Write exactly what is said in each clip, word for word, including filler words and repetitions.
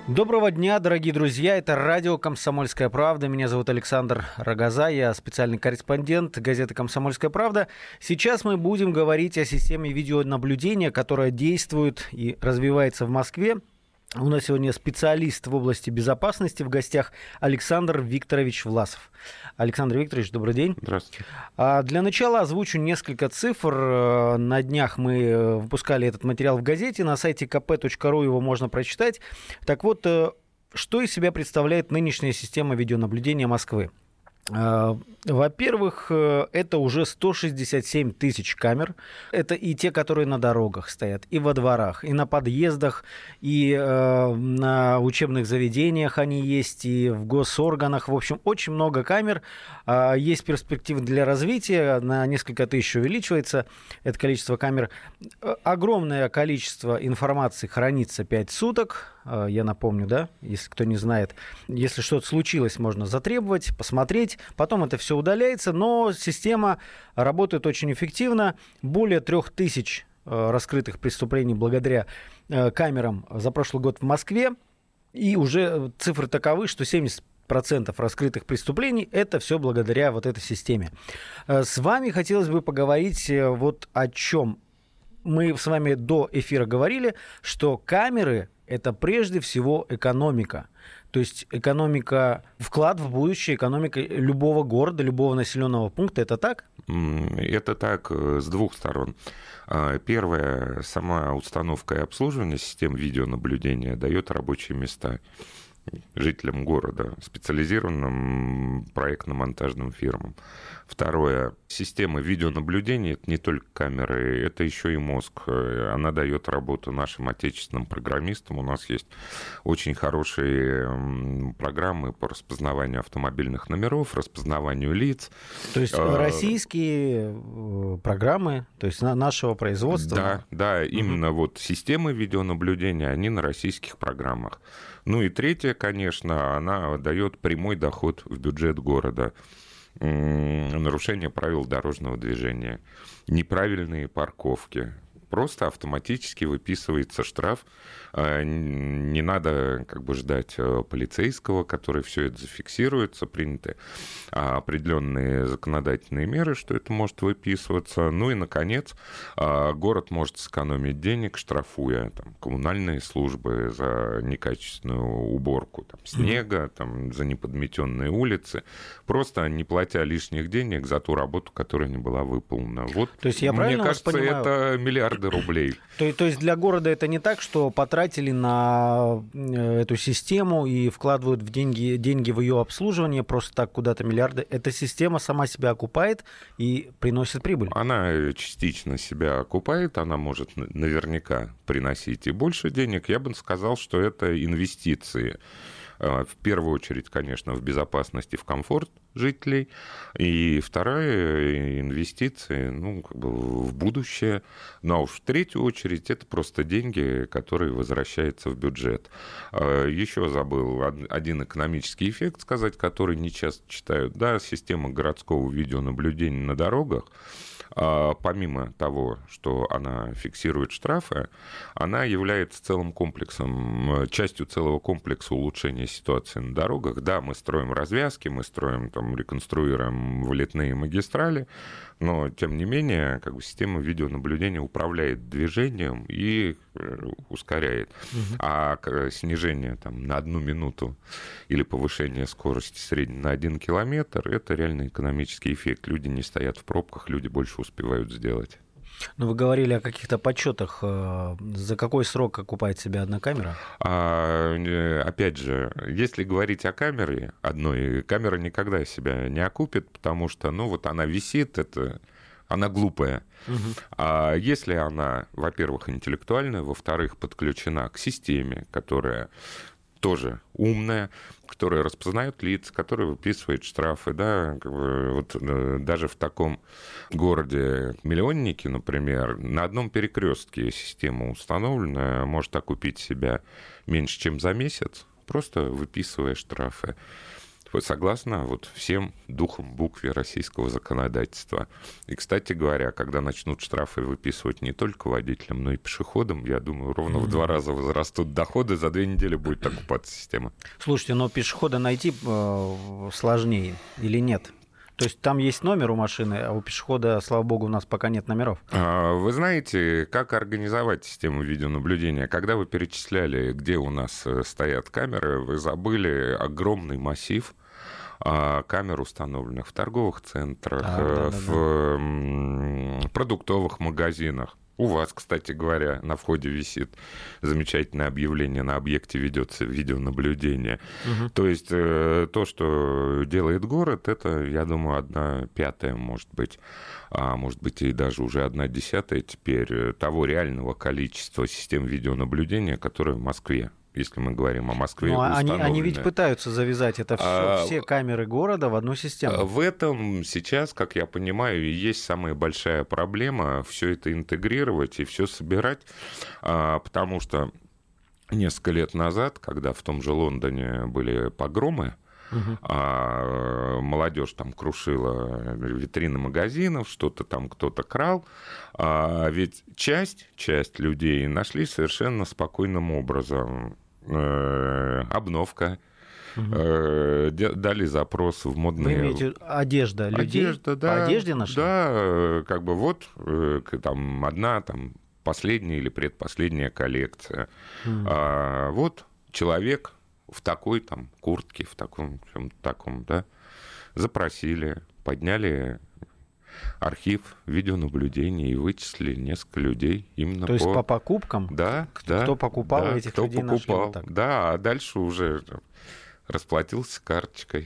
Доброго дня, дорогие друзья. Это радио «Комсомольская правда». Меня зовут Александр Рогоза. Я специальный корреспондент газеты «Комсомольская правда». Сейчас мы будем говорить о системе видеонаблюдения, которая действует и развивается в Москве. У нас сегодня специалист в области безопасности в гостях Александр Викторович Власов. Александр Викторович, добрый день. Здравствуйте. А для начала озвучу несколько цифр. На днях мы выпускали этот материал в газете. На сайте ка пэ точка ру его можно прочитать. Так вот, что из себя представляет нынешняя система видеонаблюдения Москвы? Во-первых, это уже сто шестьдесят семь тысяч камер. Это и те, которые на дорогах стоят, и во дворах, и на подъездах, и э, на учебных заведениях они есть, и в госорганах. В общем, очень много камер. Э, есть перспективы для развития. На несколько тысяч увеличивается это количество камер. Огромное количество информации хранится пять суток. Э, я напомню, да, если кто не знает. Если что-то случилось, можно затребовать, посмотреть. Потом это все удаляется, но система работает очень эффективно. Более трех тысяч раскрытых преступлений благодаря камерам за прошлый год в Москве. И уже цифры таковы, что семьдесят процентов раскрытых преступлений – это все благодаря вот этой системе. С вами хотелось бы поговорить вот о чем. Мы с вами до эфира говорили, что камеры – это прежде всего экономика. То есть экономика, вклад в будущее, экономика любого города, любого населенного пункта. Это так? Это так с двух сторон. Первое, сама установка и обслуживание систем видеонаблюдения дает рабочие места жителям города, специализированным проектно-монтажным фирмам. Второе, система видеонаблюдения – это не только камеры, это еще и мозг. Она дает работу нашим отечественным программистам. У нас есть очень хорошие программы по распознаванию автомобильных номеров, распознаванию лиц. То есть российские программы, то есть нашего производства? Да, да, именно угу. Вот системы видеонаблюдения, они на российских программах. Ну и третье, конечно, она дает прямой доход в бюджет города. Нарушение правил дорожного движения, неправильные парковки. Просто автоматически выписывается штраф. Не надо как бы ждать полицейского, который все это зафиксируется, приняты определенные законодательные меры, что это может выписываться. Ну и, наконец, город может сэкономить денег, штрафуя там, коммунальные службы за некачественную уборку там, снега, там, за неподметенные улицы, просто не платя лишних денег за ту работу, которая не была выполнена. Вот, то есть я мне кажется, вас понимаю... это миллиарды рублей. То, то есть для города это не так, что потратили на эту систему и вкладывают в деньги, деньги в ее обслуживание просто так куда-то миллиарды. Эта система сама себя окупает и приносит прибыль. Она частично себя окупает, она может наверняка приносить и больше денег. Я бы сказал, что это инвестиции. В первую очередь, конечно, в безопасность и в комфорт жителей. И вторая инвестиция, ну, как бы в будущее. Ну, а уж в третью очередь это просто деньги, которые возвращаются в бюджет. Еще забыл один экономический эффект сказать, который не часто читают. Да, система городского видеонаблюдения на дорогах, помимо того, что она фиксирует штрафы, она является целым комплексом, частью целого комплекса улучшения ситуации на дорогах. Да, мы строим развязки, мы строим, там, реконструируем вылетные магистрали, но, тем не менее, как бы система видеонаблюдения управляет движением и ускоряет. Угу. А снижение там, на одну минуту или повышение скорости средней на один километр – это реально экономический эффект. Люди не стоят в пробках, люди больше успевают сделать. Ну, вы говорили о каких-то подсчетах. За какой срок окупает себя одна камера? А, опять же, если говорить о камере одной, камера никогда себя не окупит, потому что, ну, вот она висит, это... она глупая. Угу. А если она, во-первых, интеллектуальная, во-вторых, подключена к системе, которая тоже умная, которая распознает лица, которая выписывает штрафы, да, вот даже в таком городе-миллионнике, например, на одном перекрестке система установлена, может окупить себя меньше, чем за месяц, просто выписывая штрафы. Согласно вот всем духам, букве российского законодательства. И, кстати говоря, когда начнут штрафы выписывать не только водителям, но и пешеходам, я думаю, ровно mm-hmm. в два раза возрастут доходы, за две недели будет окупаться система. Слушайте, но пешехода найти э, сложнее или нет? То есть там есть номер у машины, а у пешехода, слава богу, у нас пока нет номеров. Вы знаете, как организовать систему видеонаблюдения? Когда вы перечисляли, где у нас стоят камеры, вы забыли огромный массив камер, установленных в торговых центрах, а, да, да, в да. продуктовых магазинах. У вас, кстати говоря, на входе висит замечательное объявление: на объекте ведется видеонаблюдение. Угу. То есть то, что делает город, это, я думаю, одна пятая, может быть, а может быть и даже уже одна десятая теперь того реального количества систем видеонаблюдения, которые в Москве. Если мы говорим о Москве, ну, они, они ведь пытаются завязать это все, а, все камеры города в одну систему. В этом сейчас, как я понимаю, и есть самая большая проблема — все это интегрировать и все собирать, потому что несколько лет назад, когда в том же Лондоне были погромы, угу. а молодежь там крушила витрины магазинов, что-то там кто-то крал, а ведь часть, часть людей нашли совершенно спокойным образом. Обновка, угу. дали запрос в модные... Вы имеете в виду одежда людей? Одежда, да. По одежде нашли? Да, как бы вот там одна, там последняя или предпоследняя коллекция. Угу. А, вот человек в такой там куртке, в таком, в таком, да, запросили, подняли архив видеонаблюдения и вычислили несколько людей именно. То есть по, по покупкам? Да, кто да. покупал, да, этих кто людей покупал. нашли вот так. Да, а дальше уже расплатился карточкой.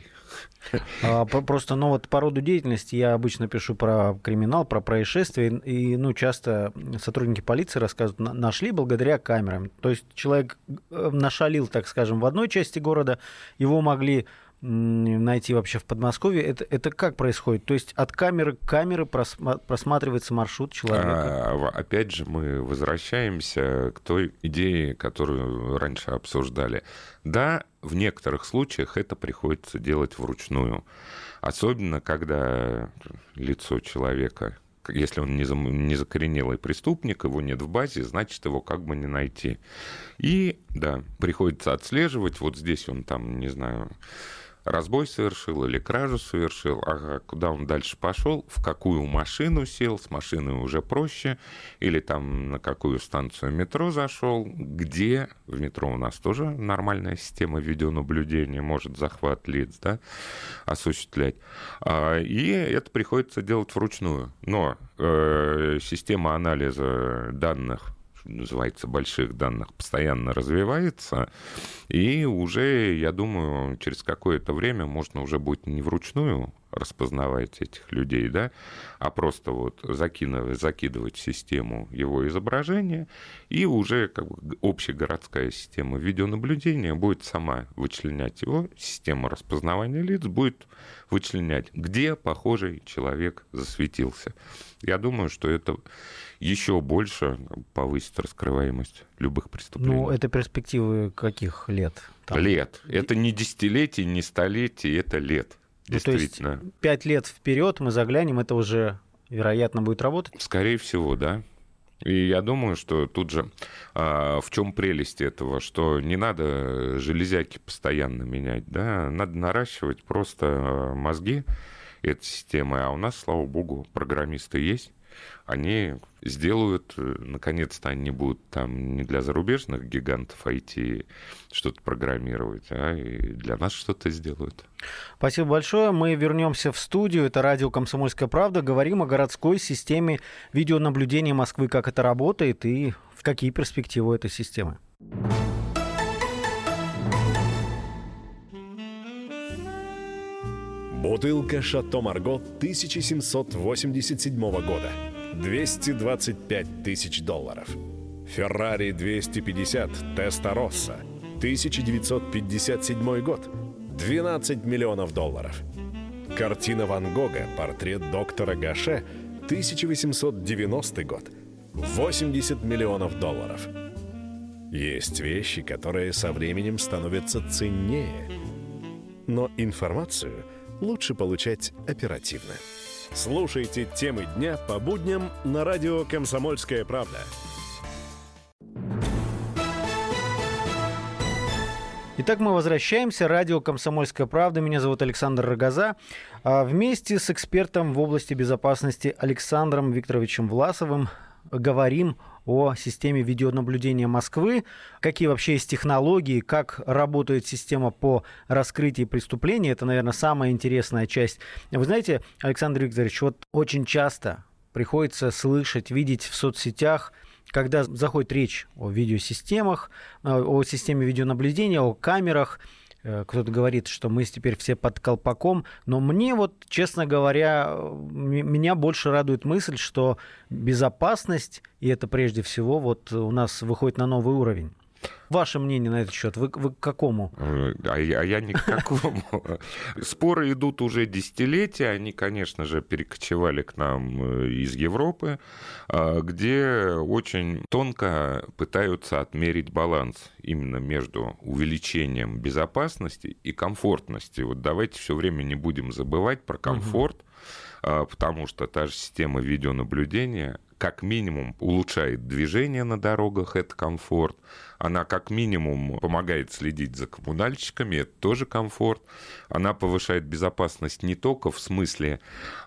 А, просто, ну вот по роду деятельности я обычно пишу про криминал, про происшествия, и, ну, часто сотрудники полиции рассказывают, нашли благодаря камерам. То есть человек нашалил, так скажем, в одной части города, его могли найти вообще в Подмосковье. Это, это как происходит? То есть от камеры к камере просматривается маршрут человека? А, опять же, мы возвращаемся к той идее, которую раньше обсуждали. Да, в некоторых случаях это приходится делать вручную. Особенно, когда лицо человека, если он не закоренелый преступник, его нет в базе, значит, его как бы не найти. И, да, приходится отслеживать. Вот здесь он там, не знаю, разбой совершил или кражу совершил, ага, куда он дальше пошел, в какую машину сел, с машиной уже проще, или там на какую станцию метро зашел, где, в метро у нас тоже нормальная система видеонаблюдения, может захват лиц, да, осуществлять. И это приходится делать вручную. Но э, система анализа данных, называется, больших данных, постоянно развивается, и уже, я думаю, через какое-то время можно уже будет не вручную распознавать этих людей, да, а просто вот закидывать, закидывать в систему его изображение, и уже как бы общегородская система видеонаблюдения будет сама вычленять его, система распознавания лиц будет вычленять, где похожий человек засветился. Я думаю, что это еще больше повысит раскрываемость любых преступлений. Ну, это перспективы каких лет? Там? Лет. Это не десятилетий, не столетий, это лет. Действительно. Ну, то есть пять лет вперед мы заглянем, это уже, вероятно, будет работать? Скорее всего, да. И я думаю, что тут же а, в чем прелесть этого, что не надо железяки постоянно менять, да, надо наращивать просто мозги этой системы, а у нас, слава богу, программисты есть. Они сделают, наконец-то они будут там не для зарубежных гигантов ай ти что-то программировать, а и для нас что-то сделают. Спасибо большое. Мы вернемся в студию. Это радио «Комсомольская правда». Говорим о городской системе видеонаблюдения Москвы, как это работает и в какие перспективы этой системы. Бутылка «Шато Марго» тысяча семьсот восемьдесят седьмого года. двести двадцать пять тысяч долларов. «Феррари двести пятьдесят Теста-Росса» тысяча девятьсот пятьдесят седьмой год. двенадцать миллионов долларов. Картина Ван Гога «Портрет доктора Гаше» тысяча восемьсот девяностый год. восемьдесят миллионов долларов. Есть вещи, которые со временем становятся ценнее. но информацию лучше получать оперативно. Слушайте темы дня по будням на радио «Комсомольская правда». Итак, мы возвращаемся. Радио «Комсомольская правда». Меня зовут Александр Рогоза. Вместе с экспертом в области безопасности Александром Викторовичем Власовым говорим о системе видеонаблюдения Москвы, какие вообще есть технологии, как работает система по раскрытию преступлений. Это, наверное, самая интересная часть. Вы знаете, Александр Викторович, вот очень часто приходится слышать, видеть в соцсетях, когда заходит речь о видеосистемах, о системе видеонаблюдения, о камерах, кто-то говорит, что мы теперь все под колпаком, но мне вот, честно говоря, меня больше радует мысль, что безопасность, и это прежде всего, вот у нас выходит на новый уровень. Ваше мнение на этот счет, вы, вы к какому? А я, а я ни к какому. Споры идут уже десятилетия, они, конечно же, перекочевали к нам из Европы, где очень тонко пытаются отмерить баланс именно между увеличением безопасности и комфортности. Вот давайте все время не будем забывать про комфорт, угу. потому что та же система видеонаблюдения как минимум улучшает движение на дорогах, это комфорт. Она как минимум помогает следить за коммунальщиками, это тоже комфорт. Она повышает безопасность не только в смысле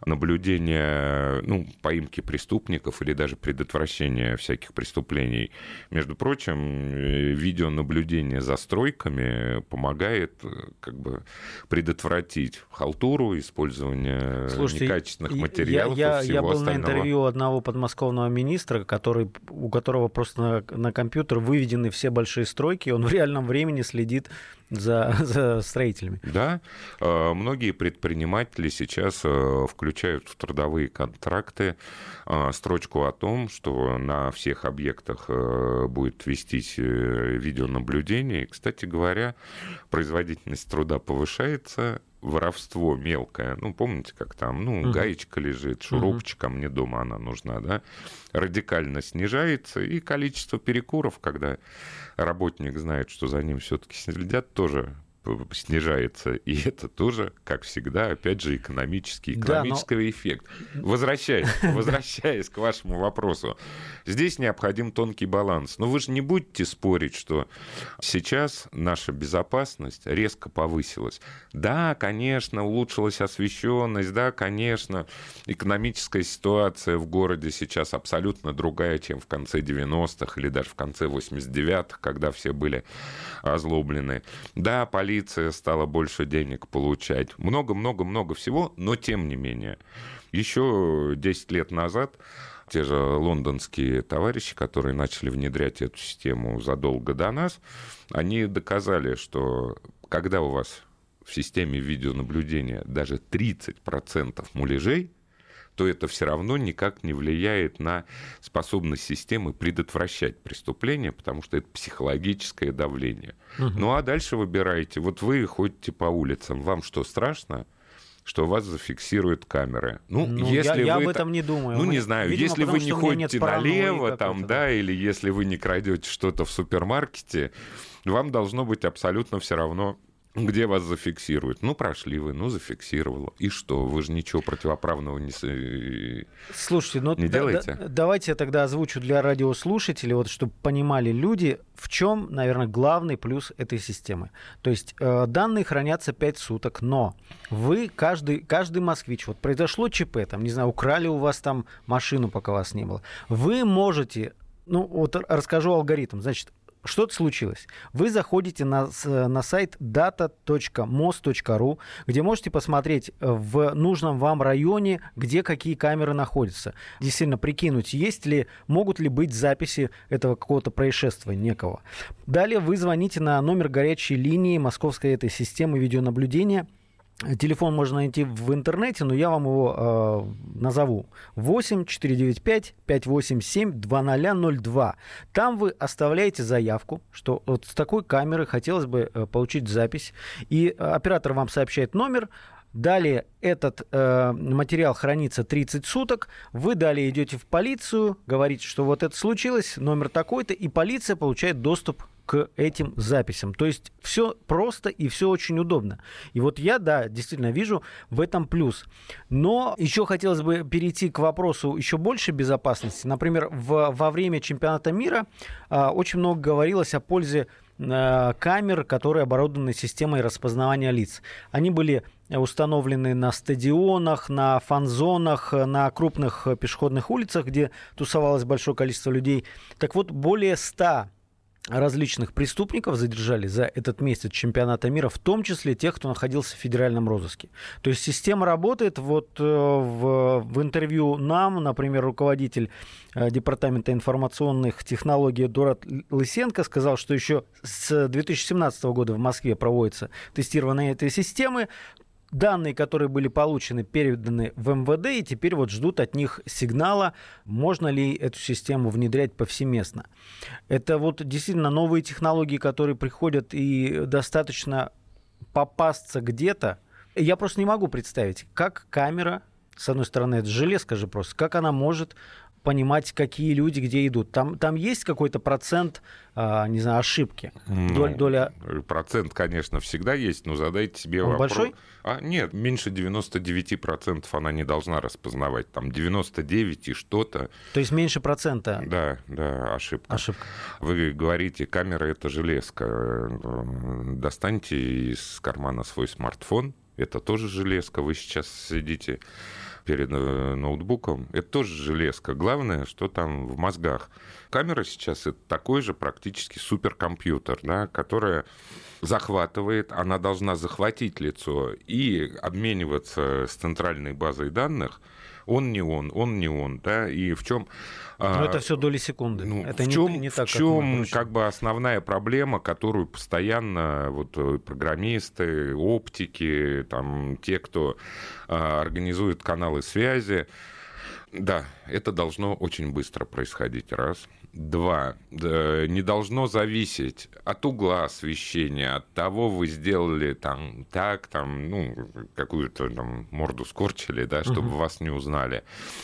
наблюдения, ну, поимки преступников или даже предотвращения всяких преступлений. Между прочим, видеонаблюдение за стройками помогает как бы предотвратить халтуру, использование Слушайте, некачественных материалов я, я, и всего я был остального. На интервью одного подмосковного министра, который, у которого просто на, на компьютер выведены все большие стройки, он в реальном времени следит за, за строителями. Да, многие предприниматели сейчас включают в трудовые контракты строчку о том, что на всех объектах будет вестись видеонаблюдение. И, кстати говоря, производительность труда повышается, воровство мелкое, ну, помните, как там, ну, uh-huh. гаечка лежит, шурупчик, а мне дома она нужна, да, радикально снижается, и количество перекуров, когда работник знает, что за ним все-таки следят, тоже снижается, и это тоже, как всегда, опять же, экономический, экономический да, но... эффект. Возвращаясь, возвращаясь к вашему вопросу, здесь необходим тонкий баланс. Но вы же не будете спорить, что сейчас наша безопасность резко повысилась. Да, конечно, улучшилась освещенность, да, конечно, экономическая ситуация в городе сейчас абсолютно другая, чем в конце девяностых или даже в конце восемьдесят девятых, когда все были озлоблены. Да, полиция стала больше денег получать. Много-много-много всего, но тем не менее. Еще десять лет назад те же лондонские товарищи, которые начали внедрять эту систему задолго до нас, они доказали, что когда у вас в системе видеонаблюдения даже тридцать процентов муляжей, то это все равно никак не влияет на способность системы предотвращать преступления, потому что это психологическое давление. Угу. Ну а дальше выбираете. Вот вы ходите по улицам, вам что, страшно, что вас зафиксируют камеры? Ну, ну если я, вы... я об этом не думаю. Ну, мы... не знаю, Видимо, если вы не ходите налево, там, да, да, или если вы не крадете что-то в супермаркете, вам должно быть абсолютно все равно, где вас зафиксируют. Ну, прошли вы, ну, зафиксировало. И что? Вы же ничего противоправного не, Слушайте, ну, не да, делаете? Да, давайте я тогда озвучу для радиослушателей, вот, чтобы понимали люди, в чем, наверное, главный плюс этой системы. То есть э, данные хранятся пять суток, но вы, каждый, каждый москвич, вот произошло ЧП, там, не знаю, украли у вас там машину, пока вас не было, вы можете, ну, вот расскажу алгоритм, значит, что-то случилось. Вы заходите на, на сайт дата точка мос точка ру, где можете посмотреть в нужном вам районе, где какие камеры находятся. Действительно прикинуть, есть ли, могут ли быть записи этого какого-то происшествия некого. Далее вы звоните на номер горячей линии московской этой системы видеонаблюдения. Телефон можно найти в интернете, но я вам его э, назову. восемь четыре девять пять пять восемь семь два ноль ноль два. Там вы оставляете заявку, что вот с такой камеры хотелось бы э, получить запись. И оператор вам сообщает номер, Далее этот э, материал хранится тридцать суток. Вы далее идете в полицию, говорите, что вот это случилось, номер такой-то, и полиция получает доступ к этим записям. То есть все просто и все очень удобно. И вот я, да, действительно вижу в этом плюс. Но еще хотелось бы перейти к вопросу еще большей безопасности. Например, в, во время чемпионата мира а, очень много говорилось о пользе а, камер, которые оборудованы системой распознавания лиц. Они были установлены на стадионах, на фан-зонах, на крупных пешеходных улицах, где тусовалось большое количество людей. Так вот, более ста различных преступников задержали за этот месяц чемпионата мира, в том числе тех, кто находился в федеральном розыске. То есть система работает. Вот э, в, в интервью нам, например, руководитель э, Департамента информационных технологий Эдуард Лысенко сказал, что еще с две тысячи семнадцатого года в Москве проводится тестирование этой системы. Данные, которые были получены, переданы в эм вэ дэ, и теперь вот ждут от них сигнала, можно ли эту систему внедрять повсеместно. Это вот действительно новые технологии, которые приходят, и достаточно попасться где-то. Я просто не могу представить, как камера, с одной стороны, это железка же просто, как она может понимать, какие люди где идут. Там, там есть какой-то процент, а, не знаю, ошибки? Ну, Доль, доля... Процент, конечно, всегда есть, но задайте себе Он вопрос. большой? А, нет, меньше девяносто девять процентов она не должна распознавать. Там девяносто девять и что-то. То есть меньше процента? Да, да, ошибка. Ошибка. Вы говорите, камера — это железка. Достаньте из кармана свой смартфон. Это тоже железка. Вы сейчас сидите перед ноутбуком, это тоже железка. Главное, что там в мозгах. Камера сейчас — это такой же практически суперкомпьютер, да, которая захватывает, она должна захватить лицо и обмениваться с центральной базой данных. Он не он, он не он, да, и в чем... Но это все доли секунды. Ну, это в не, чем, не так, в чем как, как бы основная проблема, которую постоянно вот программисты, оптики, там, те, кто а, организует каналы связи, да, это должно очень быстро происходить, раз. Два, не должно зависеть от угла освещения, от того, вы сделали там так, там, ну, какую-то там морду скорчили, да, чтобы uh-huh. вас не узнали.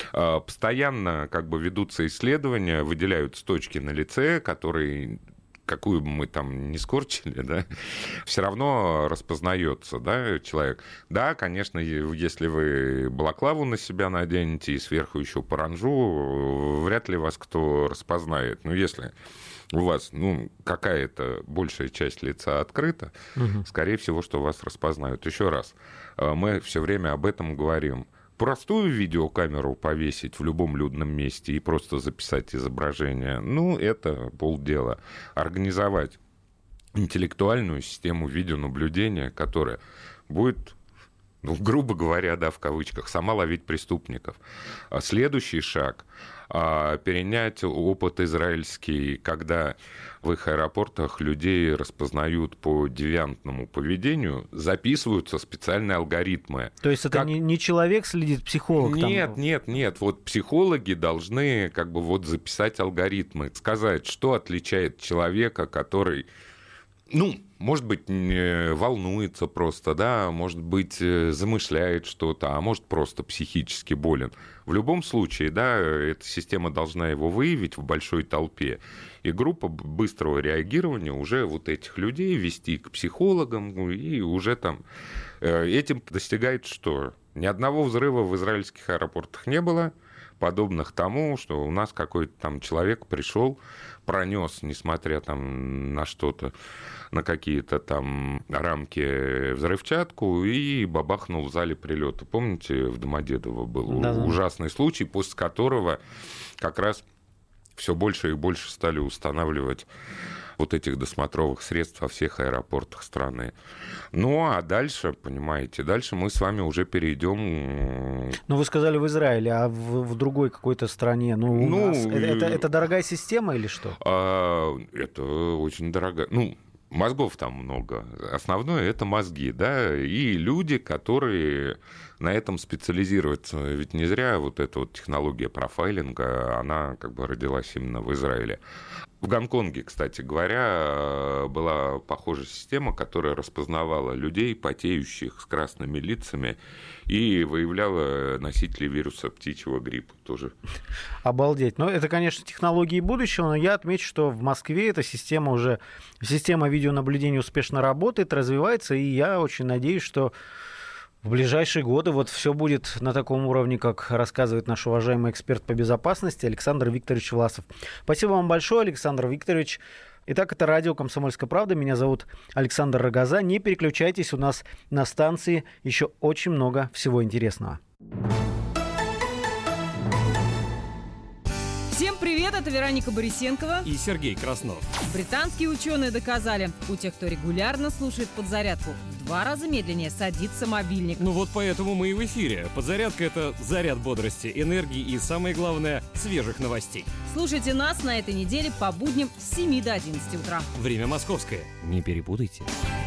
Постоянно как бы ведутся исследования, выделяются точки на лице, которые... какую бы мы там ни скорчили, да, все равно распознается, да, человек. Да, конечно, если вы балаклаву на себя наденете и сверху еще паранжу, вряд ли вас кто распознает. Но если у вас, ну, какая-то большая часть лица открыта, угу. скорее всего, что вас распознают. Еще раз, мы все время об этом говорим. Простую видеокамеру повесить в любом людном месте и просто записать изображение, ну, это полдела. Организовать интеллектуальную систему видеонаблюдения, которая будет, ну, грубо говоря, да, в кавычках, сама ловить преступников. А следующий шаг — перенять опыт израильский, когда в их аэропортах людей распознают по девиантному поведению, записываются специальные алгоритмы. То есть это как... не, не человек следит, психолог? Нет, там... нет, нет. Вот психологи должны как бы вот записать алгоритмы, сказать, что отличает человека, который... Ну, может быть, волнуется просто, да, может быть, замышляет что-то, а может, просто психически болен. В любом случае, да, эта система должна его выявить в большой толпе, и группа быстрого реагирования уже вот этих людей вести к психологам, и уже там этим достигает что? Ни одного взрыва в израильских аэропортах не было, подобных тому, что у нас какой-то там человек пришел, пронес, несмотря там на что-то, на какие-то там рамки, взрывчатку и бабахнул в зале прилета. Помните, в Домодедово был да, ужасный да. случай, после которого как раз все больше и больше стали устанавливать вот этих досмотровых средств во всех аэропортах страны. Ну, а дальше, понимаете, дальше мы с вами уже перейдем... Ну, вы сказали в Израиле, а в, в другой какой-то стране? Ну, у ну нас... это, это дорогая система или что? А, это очень дорогая... Ну, мозгов там много. Основное — это мозги, да, и люди, которые на этом специализироваться. Ведь не зря вот эта вот технология профайлинга, она как бы родилась именно в Израиле. В Гонконге, кстати говоря, была похожая система, которая распознавала людей, потеющих с красными лицами, и выявляла носителей вируса птичьего гриппа тоже. Обалдеть. Ну, это, конечно, технологии будущего, но я отмечу, что в Москве эта система уже, система видеонаблюдения успешно работает, развивается, и я очень надеюсь, что в ближайшие годы вот все будет на таком уровне, как рассказывает наш уважаемый эксперт по безопасности Александр Викторович Власов. Спасибо вам большое, Александр Викторович. Итак, это радио «Комсомольская правда». Меня зовут Александр Рогоза. Не переключайтесь, у нас на станции еще очень много всего интересного. Всем привет, это Вероника Борисенкова и Сергей Краснов. Британские ученые доказали, у тех, кто регулярно слушает подзарядку, в два раза медленнее садится мобильник. Ну вот поэтому мы и в эфире. Подзарядка — это заряд бодрости, энергии и, самое главное, свежих новостей. Слушайте нас на этой неделе по будням с семи до одиннадцати утра. Время московское. Не перепутайте.